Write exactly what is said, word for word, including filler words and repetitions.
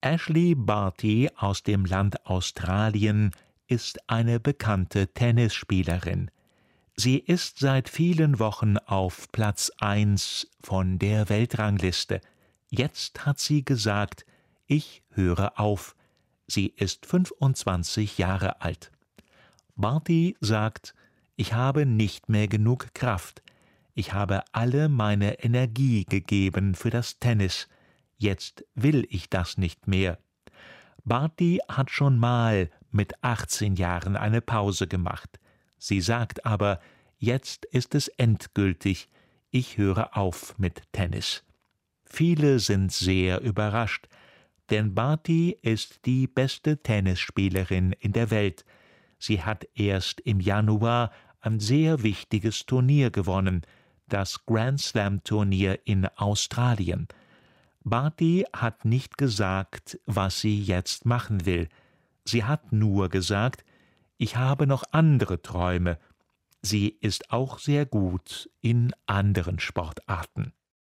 Ashley Barty aus dem Land Australien ist eine bekannte Tennisspielerin. Sie ist seit vielen Wochen auf Platz eins von der Weltrangliste. Jetzt hat sie gesagt, ich höre auf. Sie ist fünfundzwanzig Jahre alt. Barty sagt, ich habe nicht mehr genug Kraft. Ich habe alle meine Energie gegeben für das Tennis. Jetzt will ich das nicht mehr. Barty hat schon mal mit achtzehn Jahren eine Pause gemacht. Sie sagt aber, jetzt ist es endgültig, ich höre auf mit Tennis. Viele sind sehr überrascht, denn Barty ist die beste Tennisspielerin in der Welt. Sie hat erst im Januar ein sehr wichtiges Turnier gewonnen, das Grand-Slam-Turnier in Australien. Barty hat nicht gesagt, was sie jetzt machen will. Sie hat nur gesagt, ich habe noch andere Träume. Sie ist auch sehr gut in anderen Sportarten.